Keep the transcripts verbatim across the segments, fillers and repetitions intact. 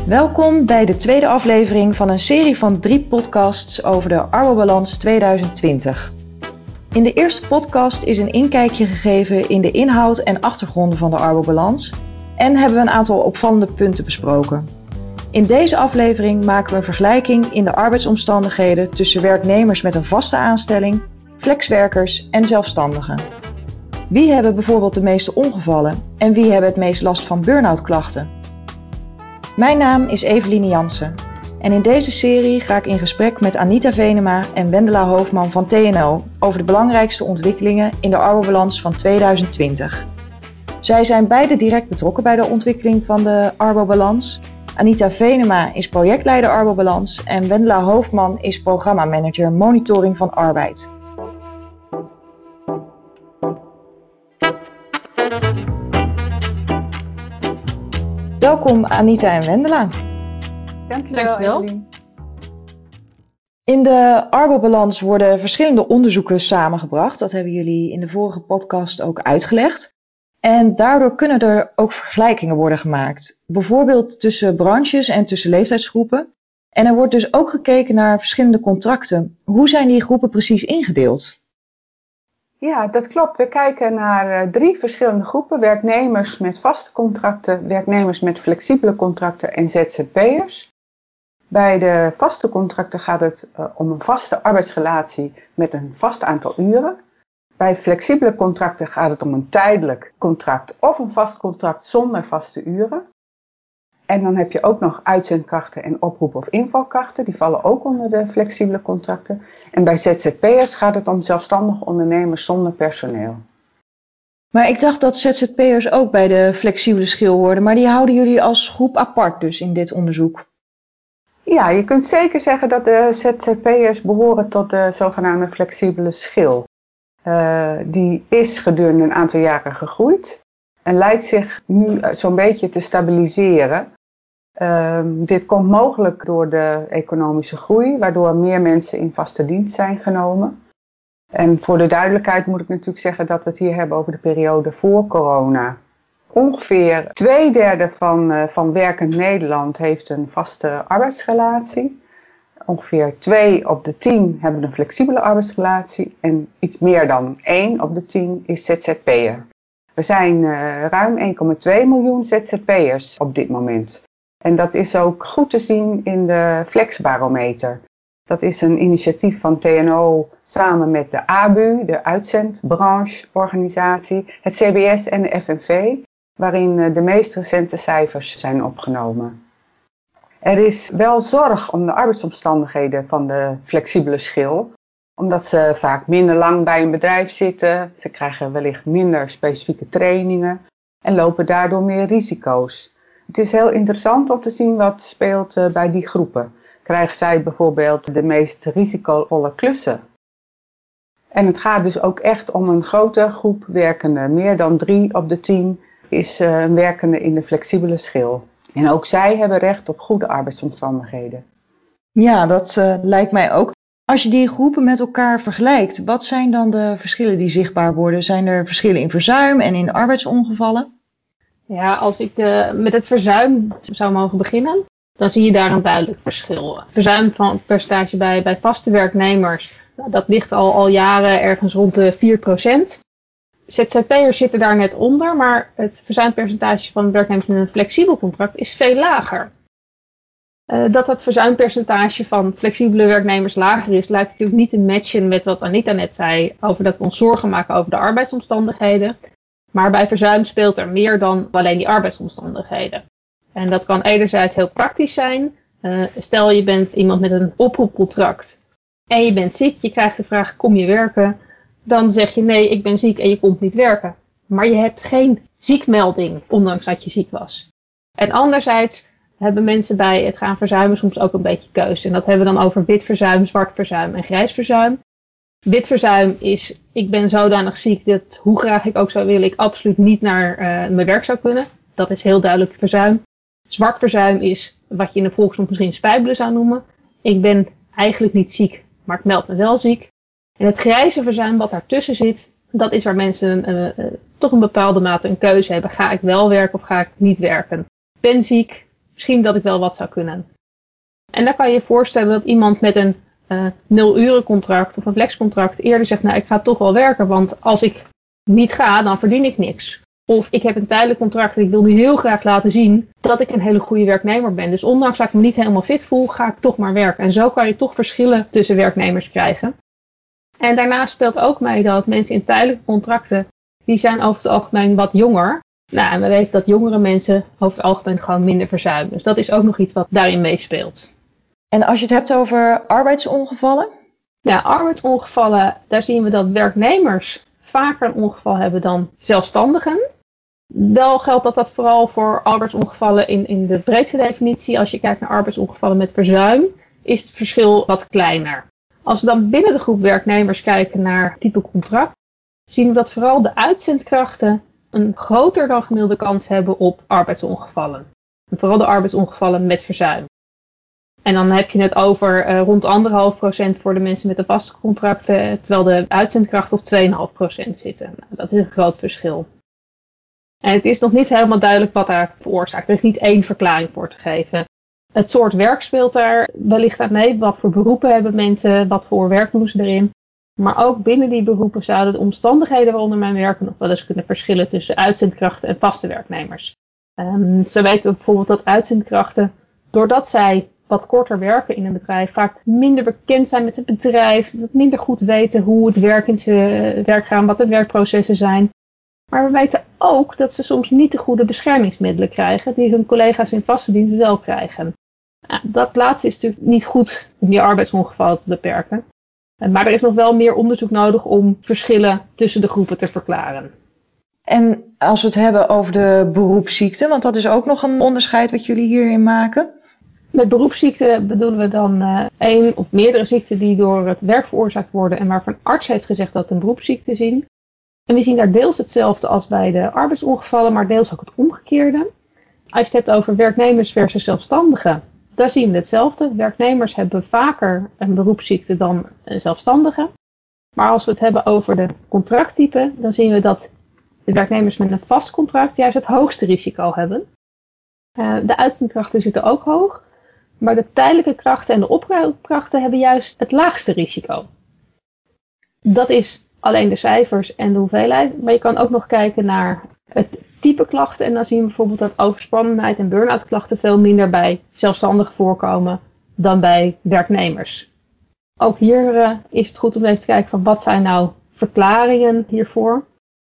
Welkom bij de tweede aflevering van een serie van drie podcasts over de Arbo-balans tweeduizend twintig. In de eerste podcast is een inkijkje gegeven in de inhoud en achtergronden van de Arbo-balans en hebben we een aantal opvallende punten besproken. In deze aflevering maken we een vergelijking in de arbeidsomstandigheden tussen werknemers met een vaste aanstelling, flexwerkers en zelfstandigen. Wie hebben bijvoorbeeld de meeste ongevallen en wie hebben het meest last van burn-out klachten? Mijn naam is Eveline Jansen en in deze serie ga ik in gesprek met Anita Venema en Wendela Hoofdman van T N O over de belangrijkste ontwikkelingen in de Arbo-balans van tweeduizend twintig. Zij zijn beide direct betrokken bij de ontwikkeling van de Arbo-balans. Anita Venema is projectleider Arbo-balans en Wendela Hoofdman is programmamanager monitoring van arbeid. Welkom Anita en Wendela. Dankjewel, Dankjewel. In de Arbo-balans worden verschillende onderzoeken samengebracht. Dat hebben jullie in de vorige podcast ook uitgelegd. En daardoor kunnen er ook vergelijkingen worden gemaakt. Bijvoorbeeld tussen branches en tussen leeftijdsgroepen. En er wordt dus ook gekeken naar verschillende contracten. Hoe zijn die groepen precies ingedeeld? Ja, dat klopt. We kijken naar uh, drie verschillende groepen. Werknemers met vaste contracten, werknemers met flexibele contracten en Z Z P'ers. Bij de vaste contracten gaat het uh, om een vaste arbeidsrelatie met een vast aantal uren. Bij flexibele contracten gaat het om een tijdelijk contract of een vast contract zonder vaste uren. En dan heb je ook nog uitzendkrachten en oproep- of invalkrachten. Die vallen ook onder de flexibele contracten. En bij Z Z P'ers gaat het om zelfstandige ondernemers zonder personeel. Maar ik dacht dat Z Z P'ers ook bij de flexibele schil hoorden. Maar die houden jullie als groep apart dus in dit onderzoek? Ja, je kunt zeker zeggen dat de Z Z P'ers behoren tot de zogenaamde flexibele schil. Uh, die is gedurende een aantal jaren gegroeid. En lijkt zich nu zo'n beetje te stabiliseren. Uh, dit komt mogelijk door de economische groei, waardoor meer mensen in vaste dienst zijn genomen. En voor de duidelijkheid moet ik natuurlijk zeggen dat we het hier hebben over de periode voor corona. Ongeveer twee derde van, uh, van werkend Nederland heeft een vaste arbeidsrelatie. Ongeveer twee op de tien hebben een flexibele arbeidsrelatie en iets meer dan één op de tien is Z Z P'er. Er zijn uh, ruim één komma twee miljoen Z Z P'ers op dit moment. En dat is ook goed te zien in de Flexbarometer. Dat is een initiatief van T N O samen met de A B U, de uitzendbrancheorganisatie, het C B S en de F N V, waarin uh, de meest recente cijfers zijn opgenomen. Er is wel zorg om de arbeidsomstandigheden van de flexibele schil, omdat ze vaak minder lang bij een bedrijf zitten, ze krijgen wellicht minder specifieke trainingen en lopen daardoor meer risico's. Het is heel interessant om te zien wat speelt uh, bij die groepen. Krijgen zij bijvoorbeeld de meest risicovolle klussen? En het gaat dus ook echt om een grote groep werkenden. Meer dan drie op de tien is uh, een werkende in de flexibele schil. En ook zij hebben recht op goede arbeidsomstandigheden. Ja, dat uh, lijkt mij ook. Als je die groepen met elkaar vergelijkt, wat zijn dan de verschillen die zichtbaar worden? Zijn er verschillen in verzuim en in arbeidsongevallen? Ja, als ik uh, met het verzuim zou mogen beginnen, dan zie je daar een duidelijk verschil. Verzuim van percentage bij, bij vaste werknemers, dat ligt al, al jaren ergens rond de vier procent. Z Z P'ers zitten daar net onder, maar het verzuimpercentage van werknemers met een flexibel contract is veel lager. Uh, dat dat verzuimpercentage van flexibele werknemers lager is, lijkt natuurlijk niet te matchen met wat Anita net zei over dat we ons zorgen maken over de arbeidsomstandigheden. Maar bij verzuim speelt er meer dan alleen die arbeidsomstandigheden. En dat kan enerzijds heel praktisch zijn. Uh, stel je bent iemand met een oproepcontract en je bent ziek, je krijgt de vraag kom je werken. Dan zeg je nee, ik ben ziek en je komt niet werken. Maar je hebt geen ziekmelding, ondanks dat je ziek was. En anderzijds hebben mensen bij het gaan verzuimen soms ook een beetje keuze. En dat hebben we dan over wit verzuim, zwart verzuim en grijs verzuim. Wit verzuim is, ik ben zodanig ziek dat hoe graag ik ook zou willen, ik absoluut niet naar uh, mijn werk zou kunnen. Dat is heel duidelijk verzuim. Zwart verzuim is wat je in de volksmond misschien spijbelen zou noemen. Ik ben eigenlijk niet ziek, maar ik meld me wel ziek. En het grijze verzuim wat daartussen zit, dat is waar mensen uh, uh, toch een bepaalde mate een keuze hebben. Ga ik wel werken of ga ik niet werken? Ik ben ziek, misschien dat ik wel wat zou kunnen. En dan kan je je voorstellen dat iemand met een uh, nul-uren-contract of een flexcontract eerder zegt, nou ik ga toch wel werken, want als ik niet ga, dan verdien ik niks. Of ik heb een tijdelijk contract en ik wil nu heel graag laten zien dat ik een hele goede werknemer ben. Dus ondanks dat ik me niet helemaal fit voel, ga ik toch maar werken. En zo kan je toch verschillen tussen werknemers krijgen. En daarnaast speelt ook mee dat mensen in tijdelijke contracten, die zijn over het algemeen wat jonger. Nou, en we weten dat jongere mensen over het algemeen gewoon minder verzuimen. Dus dat is ook nog iets wat daarin meespeelt. En als je het hebt over arbeidsongevallen? Ja, arbeidsongevallen, daar zien we dat werknemers vaker een ongeval hebben dan zelfstandigen. Wel geldt dat dat vooral voor arbeidsongevallen in, in de breedste definitie. Als je kijkt naar arbeidsongevallen met verzuim, is het verschil wat kleiner. Als we dan binnen de groep werknemers kijken naar type contract, zien we dat vooral de uitzendkrachten een groter dan gemiddelde kans hebben op arbeidsongevallen. En vooral de arbeidsongevallen met verzuim. En dan heb je het over uh, rond anderhalf procent voor de mensen met de vaste contracten, terwijl de uitzendkrachten op twee komma vijf procent zitten. Nou, dat is een groot verschil. En het is nog niet helemaal duidelijk wat daar veroorzaakt. Er is niet één verklaring voor te geven. Het soort werk speelt daar wellicht aan mee. Wat voor beroepen hebben mensen? Wat voor werk doen ze erin? Maar ook binnen die beroepen zouden de omstandigheden waaronder men werken nog wel eens kunnen verschillen tussen uitzendkrachten en vaste werknemers. Um, zo weten we bijvoorbeeld dat uitzendkrachten, doordat zij wat korter werken in een bedrijf, vaak minder bekend zijn met het bedrijf, dat minder goed weten hoe het werk in zijn werk gaat, wat de werkprocessen zijn. Maar we weten ook dat ze soms niet de goede beschermingsmiddelen krijgen die hun collega's in vaste dienst wel krijgen. Nou, dat laatste is natuurlijk niet goed om die arbeidsongevallen te beperken. Maar er is nog wel meer onderzoek nodig om verschillen tussen de groepen te verklaren. En als we het hebben over de beroepsziekte, want dat is ook nog een onderscheid wat jullie hierin maken. Met beroepsziekte bedoelen we dan uh, één of meerdere ziekten die door het werk veroorzaakt worden en waarvan een arts heeft gezegd dat het een beroepsziekte zien. En we zien daar deels hetzelfde als bij de arbeidsongevallen, maar deels ook het omgekeerde. Als je het hebt over werknemers versus zelfstandigen, daar zien we hetzelfde. Werknemers hebben vaker een beroepsziekte dan zelfstandigen. Maar als we het hebben over de contracttype, dan zien we dat de werknemers met een vast contract juist het hoogste risico hebben. Uh, de uitzendkrachten zitten ook hoog, maar de tijdelijke krachten en de oproepkrachten hebben juist het laagste risico. Dat is alleen de cijfers en de hoeveelheid, maar je kan ook nog kijken naar het type klachten. En dan zien we bijvoorbeeld dat overspannenheid en burn-out klachten veel minder bij zelfstandigen voorkomen dan bij werknemers. Ook hier uh, is het goed om even te kijken van wat zijn nou verklaringen hiervoor.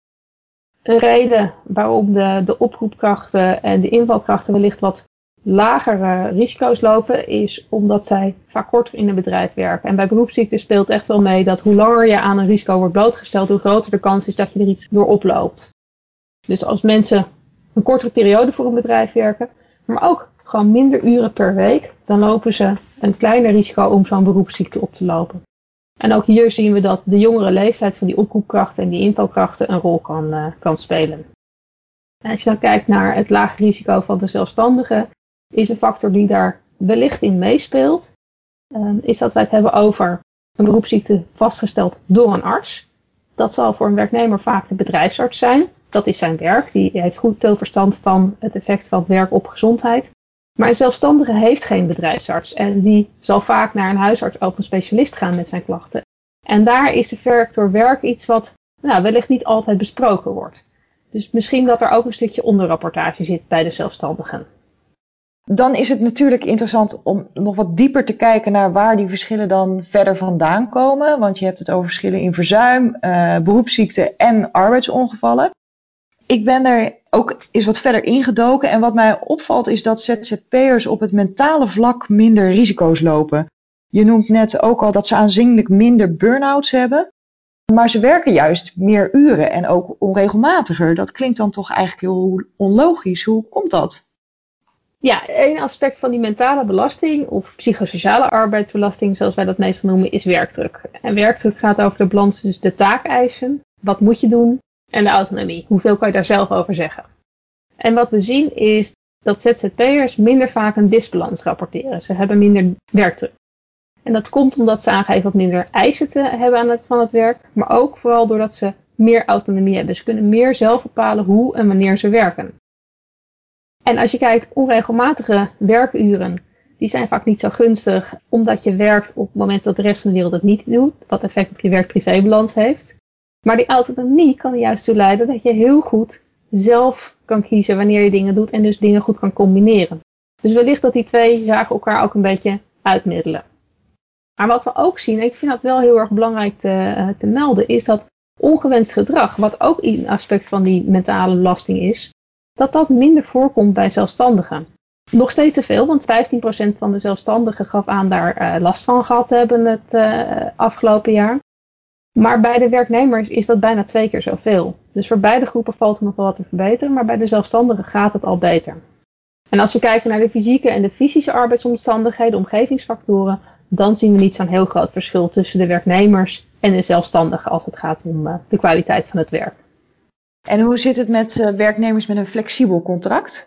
Een reden waarom de, de oproepkrachten en de invalkrachten wellicht wat lagere risico's lopen, is omdat zij vaak korter in een bedrijf werken. En bij beroepsziekte speelt echt wel mee dat hoe langer je aan een risico wordt blootgesteld, hoe groter de kans is dat je er iets door oploopt. Dus als mensen een kortere periode voor een bedrijf werken, maar ook gewoon minder uren per week, dan lopen ze een kleiner risico om zo'n beroepsziekte op te lopen. En ook hier zien we dat de jongere leeftijd van die oproepkrachten en die invalkrachten een rol kan, uh, kan spelen. En als je dan kijkt naar het lage risico van de zelfstandigen, is een factor die daar wellicht in meespeelt, uh, is dat wij het hebben over een beroepsziekte vastgesteld door een arts. Dat zal voor een werknemer vaak de bedrijfsarts zijn. Dat is zijn werk. Die heeft goed veel verstand van het effect van het werk op gezondheid. Maar een zelfstandige heeft geen bedrijfsarts. En die zal vaak naar een huisarts of een specialist gaan met zijn klachten. En daar is de factor werk iets wat nou, wellicht niet altijd besproken wordt. Dus misschien dat er ook een stukje onderrapportage zit bij de zelfstandigen. Dan is het natuurlijk interessant om nog wat dieper te kijken naar waar die verschillen dan verder vandaan komen. Want je hebt het over verschillen in verzuim, uh, beroepsziekte en arbeidsongevallen. Ik ben er ook eens wat verder ingedoken en wat mij opvalt is dat Z Z P'ers op het mentale vlak minder risico's lopen. Je noemt net ook al dat ze aanzienlijk minder burn-outs hebben, maar ze werken juist meer uren en ook onregelmatiger. Dat klinkt dan toch eigenlijk heel onlogisch. Hoe komt dat? Ja, één aspect van die mentale belasting of psychosociale arbeidsbelasting, zoals wij dat meestal noemen, is werkdruk. En werkdruk gaat over de balans tussen de taakeisen, wat moet je doen, en de autonomie. Hoeveel kan je daar zelf over zeggen? En wat we zien is dat Z Z P'ers minder vaak een disbalans rapporteren. Ze hebben minder werkdruk. En dat komt omdat ze aangeven wat minder eisen te hebben aan het, van het werk, maar ook vooral doordat ze meer autonomie hebben. Ze kunnen meer zelf bepalen hoe en wanneer ze werken. En als je kijkt, onregelmatige werkuren, die zijn vaak niet zo gunstig, omdat je werkt op het moment dat de rest van de wereld het niet doet, wat effect op je werk-privébalans heeft. Maar die autonomie kan er juist toe leiden dat je heel goed zelf kan kiezen wanneer je dingen doet en dus dingen goed kan combineren. Dus wellicht dat die twee zaken elkaar ook een beetje uitmiddelen. Maar wat we ook zien, en ik vind dat wel heel erg belangrijk te, te melden, is dat ongewenst gedrag, wat ook een aspect van die mentale belasting is, dat dat minder voorkomt bij zelfstandigen. Nog steeds te veel, want vijftien procent van de zelfstandigen gaf aan daar uh, last van gehad te hebben het uh, afgelopen jaar. Maar bij de werknemers is dat bijna twee keer zoveel. Dus voor beide groepen valt er nog wel wat te verbeteren, maar bij de zelfstandigen gaat het al beter. En als we kijken naar de fysieke en de fysische arbeidsomstandigheden, omgevingsfactoren, dan zien we niet zo'n heel groot verschil tussen de werknemers en de zelfstandigen als het gaat om uh, de kwaliteit van het werk. En hoe zit het met uh, werknemers met een flexibel contract?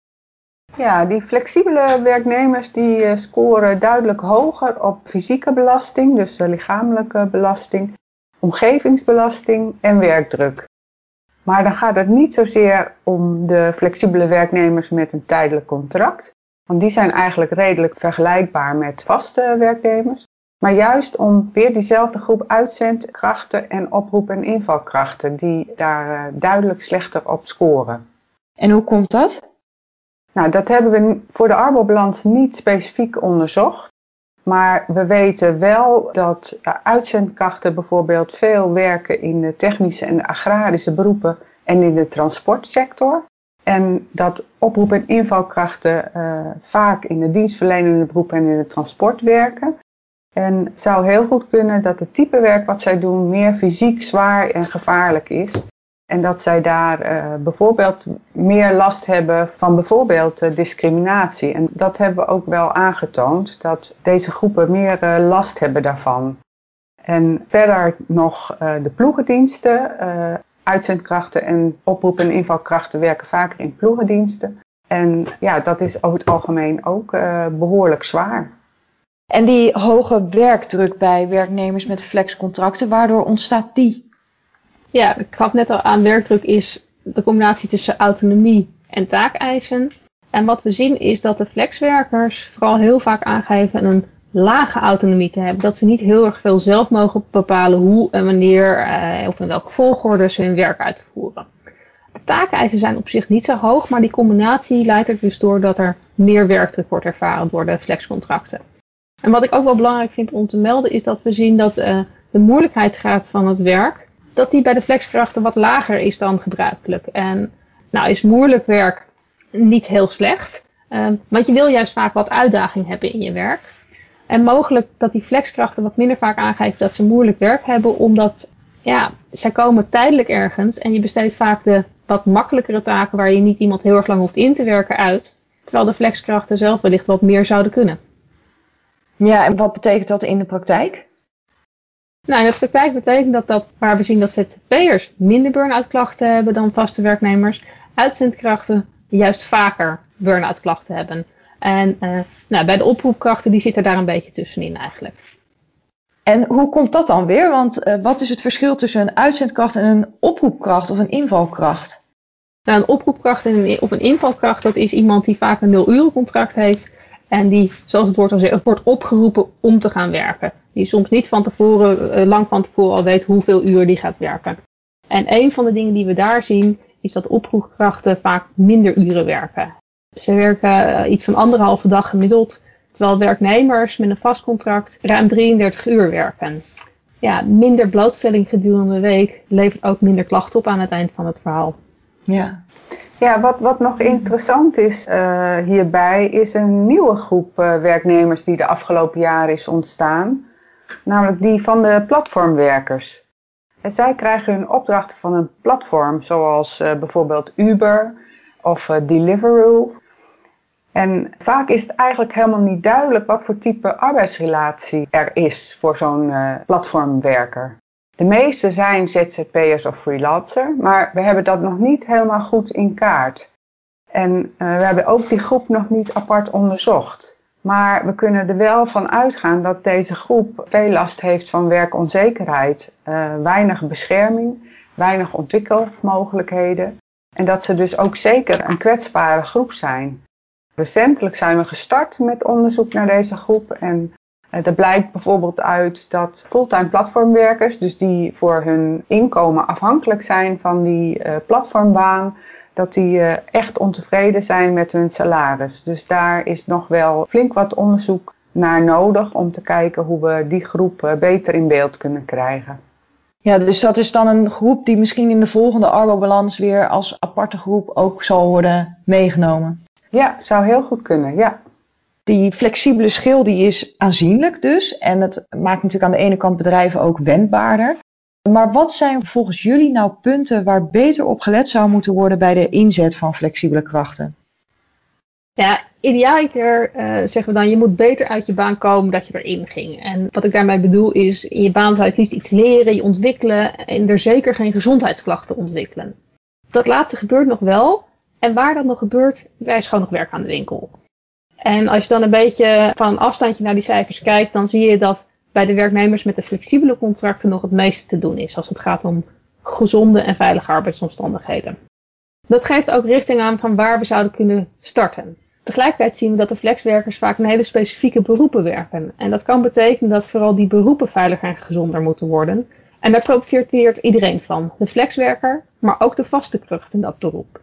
Ja, die flexibele werknemers die uh, scoren duidelijk hoger op fysieke belasting, dus uh, lichamelijke belasting, omgevingsbelasting en werkdruk. Maar dan gaat het niet zozeer om de flexibele werknemers met een tijdelijk contract, want die zijn eigenlijk redelijk vergelijkbaar met vaste werknemers. Maar juist om weer diezelfde groep uitzendkrachten en oproep- en invalkrachten die daar uh, duidelijk slechter op scoren. En hoe komt dat? Nou, dat hebben we voor de Arbo-balans niet specifiek onderzocht. Maar we weten wel dat uh, uitzendkrachten bijvoorbeeld veel werken in de technische en de agrarische beroepen en in de transportsector. En dat oproep- en invalkrachten uh, vaak in de dienstverlenende beroepen en in het transport werken. En het zou heel goed kunnen dat het type werk wat zij doen meer fysiek zwaar en gevaarlijk is. En dat zij daar uh, bijvoorbeeld meer last hebben van bijvoorbeeld uh, discriminatie. En dat hebben we ook wel aangetoond, dat deze groepen meer uh, last hebben daarvan. En verder nog uh, de ploegendiensten. Uh, uitzendkrachten en oproep- en invalkrachten werken vaker in ploegendiensten. En ja, dat is over het algemeen ook uh, behoorlijk zwaar. En die hoge werkdruk bij werknemers met flexcontracten, waardoor ontstaat die? Ja, ik gaf net al aan, werkdruk is de combinatie tussen autonomie en taakeisen. En wat we zien is dat de flexwerkers vooral heel vaak aangeven een lage autonomie te hebben. Dat ze niet heel erg veel zelf mogen bepalen hoe en wanneer eh, of in welke volgorde ze hun werk uitvoeren. De taakeisen zijn op zich niet zo hoog, maar die combinatie leidt er dus door dat er meer werkdruk wordt ervaren door de flexcontracten. En wat ik ook wel belangrijk vind om te melden is dat we zien dat uh, de moeilijkheidsgraad van het werk, dat die bij de flexkrachten wat lager is dan gebruikelijk. En nou is moeilijk werk niet heel slecht, uh, want je wil juist vaak wat uitdaging hebben in je werk. En mogelijk dat die flexkrachten wat minder vaak aangeven dat ze moeilijk werk hebben, omdat ja, zij komen tijdelijk ergens en je besteedt vaak de wat makkelijkere taken waar je niet iemand heel erg lang hoeft in te werken uit, terwijl de flexkrachten zelf wellicht wat meer zouden kunnen. Ja, en wat betekent dat in de praktijk? Nou, in de praktijk betekent dat, dat waar we zien dat Z Z P'ers minder burn-out klachten hebben dan vaste werknemers, uitzendkrachten juist vaker burn-out klachten hebben. En uh, nou, bij de oproepkrachten die zitten daar een beetje tussenin eigenlijk. En hoe komt dat dan weer? Want uh, wat is het verschil tussen een uitzendkracht en een oproepkracht of een invalkracht? Nou, een oproepkracht en een, of een invalkracht, dat is iemand die vaak een nul-urencontract heeft. En die, zoals het woord al zegt, wordt opgeroepen om te gaan werken. Die soms niet van tevoren, lang van tevoren al weet hoeveel uur die gaat werken. En een van de dingen die we daar zien, is dat oproepkrachten vaak minder uren werken. Ze werken iets van anderhalve dag gemiddeld, terwijl werknemers met een vast contract ruim drieëndertig uur werken. Ja, minder blootstelling gedurende de week levert ook minder klachten op aan het eind van het verhaal. Ja. Ja, wat, wat nog interessant is uh, hierbij, is een nieuwe groep uh, werknemers die de afgelopen jaren is ontstaan. Namelijk die van de platformwerkers. En zij krijgen hun opdrachten van een platform, zoals uh, bijvoorbeeld Uber of uh, Deliveroo. En vaak is het eigenlijk helemaal niet duidelijk wat voor type arbeidsrelatie er is voor zo'n uh, platformwerker. De meeste zijn Z Z P'ers of freelancer, maar we hebben dat nog niet helemaal goed in kaart. En uh, we hebben ook die groep nog niet apart onderzocht. Maar we kunnen er wel van uitgaan dat deze groep veel last heeft van werkonzekerheid, uh, weinig bescherming, weinig ontwikkelmogelijkheden. En dat ze dus ook zeker een kwetsbare groep zijn. Recentelijk zijn we gestart met onderzoek naar deze groep. En er blijkt bijvoorbeeld uit dat fulltime platformwerkers, dus die voor hun inkomen afhankelijk zijn van die uh, platformbaan, dat die uh, echt ontevreden zijn met hun salaris. Dus daar is nog wel flink wat onderzoek naar nodig om te kijken hoe we die groep uh, beter in beeld kunnen krijgen. Ja, dus dat is dan een groep die misschien in de volgende Arbo-balans weer als aparte groep ook zal worden meegenomen. Ja, zou heel goed kunnen, ja. Die flexibele schil die is aanzienlijk dus. En het maakt natuurlijk aan de ene kant bedrijven ook wendbaarder. Maar wat zijn volgens jullie nou punten waar beter op gelet zou moeten worden bij de inzet van flexibele krachten? Ja, idealiter uh, zeggen we dan, je moet beter uit je baan komen dat je erin ging. En wat ik daarmee bedoel is, in je baan zou je het liefst iets leren, je ontwikkelen en er zeker geen gezondheidsklachten ontwikkelen. Dat laatste gebeurt nog wel. En waar dat nog gebeurt, daar is gewoon nog werk aan de winkel. En als je dan een beetje van een afstandje naar die cijfers kijkt, dan zie je dat bij de werknemers met de flexibele contracten nog het meeste te doen is als het gaat om gezonde en veilige arbeidsomstandigheden. Dat geeft ook richting aan van waar we zouden kunnen starten. Tegelijkertijd zien we dat de flexwerkers vaak in hele specifieke beroepen werken. En dat kan betekenen dat vooral die beroepen veiliger en gezonder moeten worden. En daar profiteert iedereen van. De flexwerker, maar ook de vaste kracht in dat beroep.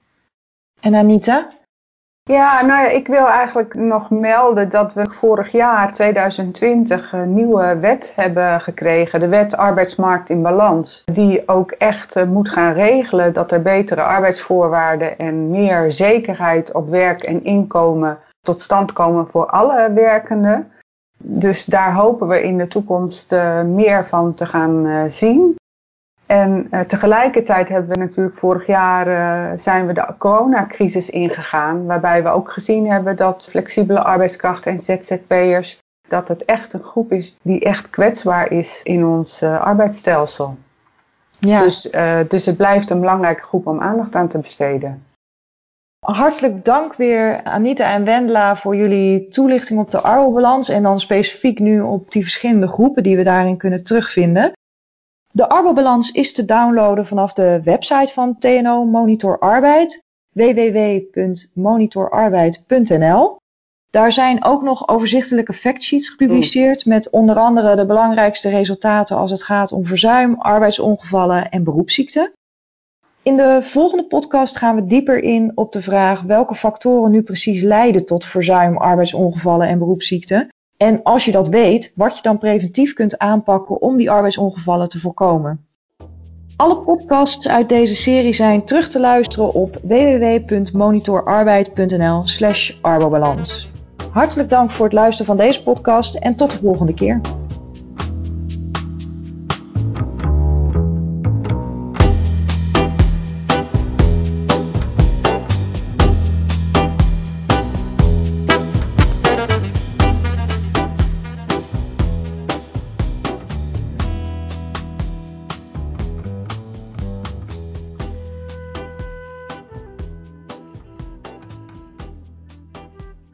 En Anita? Ja, nou ja, ik wil eigenlijk nog melden dat we vorig jaar, tweeduizend twintig, een nieuwe wet hebben gekregen. De wet Arbeidsmarkt in Balans. Die ook echt uh, moet gaan regelen dat er betere arbeidsvoorwaarden en meer zekerheid op werk en inkomen tot stand komen voor alle werkenden. Dus daar hopen we in de toekomst uh, meer van te gaan uh, zien. En uh, tegelijkertijd hebben we natuurlijk vorig jaar uh, zijn we de coronacrisis ingegaan, waarbij we ook gezien hebben dat flexibele arbeidskrachten en Z Z P'ers, dat het echt een groep is die echt kwetsbaar is in ons uh, arbeidsstelsel. Ja. Dus, uh, dus het blijft een belangrijke groep om aandacht aan te besteden. Hartelijk dank weer Anita en Wendela voor jullie toelichting op de Arbo-balans en dan specifiek nu op die verschillende groepen die we daarin kunnen terugvinden. De Arbo-balans is te downloaden vanaf de website van T N O Monitor Arbeid, w w w punt monitor arbeid punt n l. Daar zijn ook nog overzichtelijke factsheets gepubliceerd met onder andere de belangrijkste resultaten als het gaat om verzuim, arbeidsongevallen en beroepsziekten. In de volgende podcast gaan we dieper in op de vraag welke factoren nu precies leiden tot verzuim, arbeidsongevallen en beroepsziekten. En als je dat weet, wat je dan preventief kunt aanpakken om die arbeidsongevallen te voorkomen. Alle podcasts uit deze serie zijn terug te luisteren op w w w punt monitorarbeid punt n l slash arbobalans. Hartelijk dank voor het luisteren van deze podcast en tot de volgende keer.